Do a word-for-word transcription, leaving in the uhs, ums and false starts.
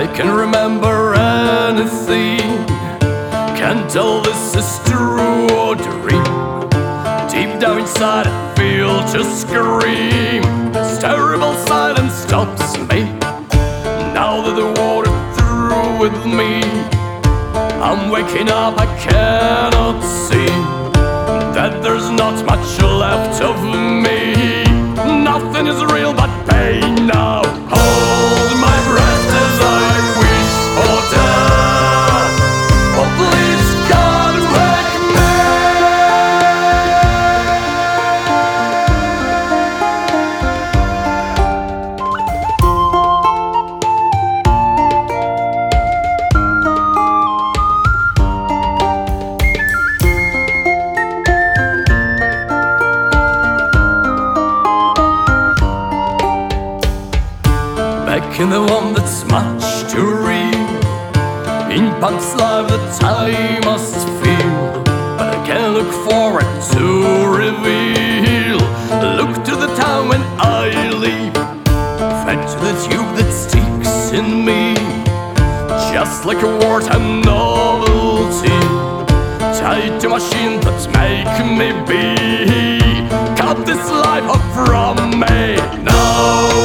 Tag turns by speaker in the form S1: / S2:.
S1: I can remember anything, can't tell this is true or dream. Deep down inside I feel to scream. This terrible silence stops me. Now that the water through with me, I'm waking up, I cannot see that there's not much left of me. Nothing is real but pain now. Hold my breath as I wish for death. Oh please God, wake me. Back in the one that's much too real, in Punk's life that I must feel, but I can look forward to reveal. Look to the town when I leave, fed to the tube that sticks in me, just like a wartime novelty, tied to machine that make me be. Cut this life off from me now.